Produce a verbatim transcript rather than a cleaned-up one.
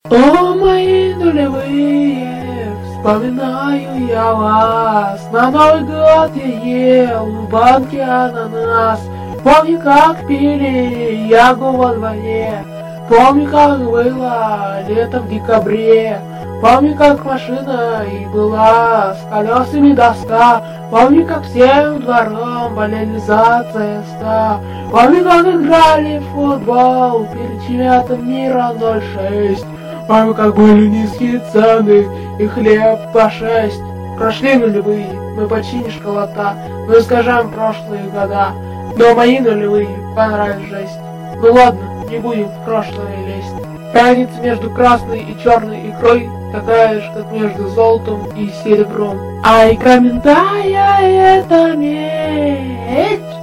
О, мои нулевые, вспоминаю я вас. На Новый год я ел в банке ананас. Помню, как пили ягу во дворе. Помню, как было лето в декабре. Помню, как машина и была с колесами доска. Помню, как всем двором болели за ЦСКА. Помню, как играли в футбол перед чемпионатом мира ноль шесть. Помню, как были низкие цены и хлеб по шесть. Прошли нулевые, мы почти не школота, мы скажем прошлые года. Но мои нулевые понравились жесть. Ну ладно, не будем в прошлое лезть. Разница между красной и черной икрой такая же, как между золотом и серебром. А икра ментая — это медь.